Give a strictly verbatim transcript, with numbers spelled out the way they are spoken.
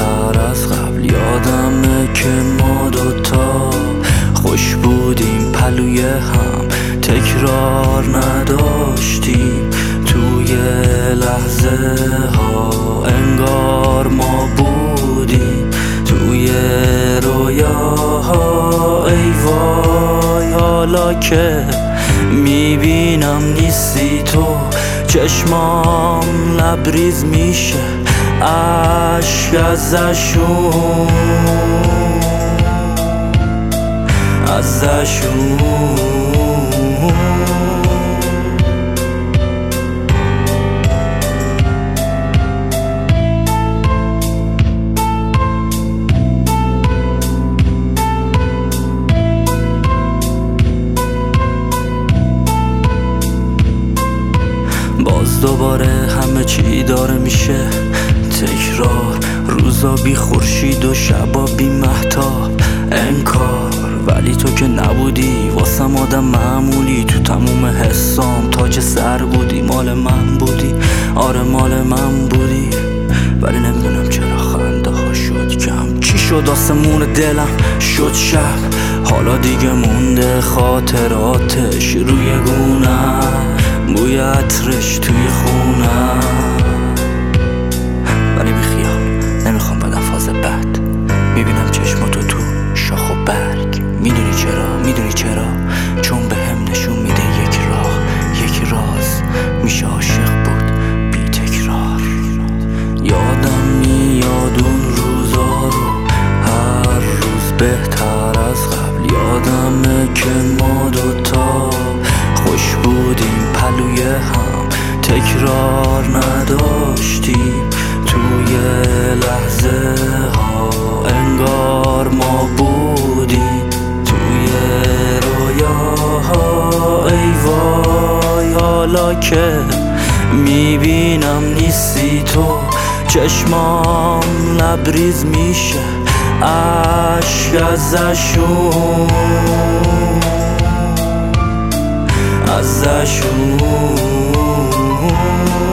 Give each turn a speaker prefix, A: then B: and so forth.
A: بهتر از قبل. یادمه که ما دوتا خوش بودیم، پلوی هم تکرار نداشتیم. توی لحظه ها انگار ما بودیم توی رویاها. ای وای حالا که میبینم نیستی تو، چشمام لبریز میشه عشق ازشون ازشون باز دوباره همه چی داره میشه تکرار. روزا بی خورشید و شبا بی مهتاب انکار. ولی تو که نبودی واسم آدم معمولی، تو تموم حسام تاج سر بودی، مال من بودی، آره مال من بودی. ولی نمیدونم چرا خنده ها شد کم، چی شد آسمون دلم شد شب. حالا دیگه مونده خاطراتش روی گونم، بوی عطرش توی خونم. ولی بیخیال نمیخوام بدم فاز بد، میبینم چشماتو تو شاخ و برگ. میدونی چرا؟ میدونی چرا؟ چون به هم نشون میده یک راه، یک راز میشه عاشق بود بی تکرار. یادم میاد اون روزا رو، هر روز بهتر از قبل. یادمه که ما دوتا خوش بودیم، پلوی هم تکرار نداشتیم. توی لحظه ها انگار ما بودیم توی رویاها. ای وای حالا که میبینم نیستی تو، چشمام لبریز میشه عشق ازشون ازشون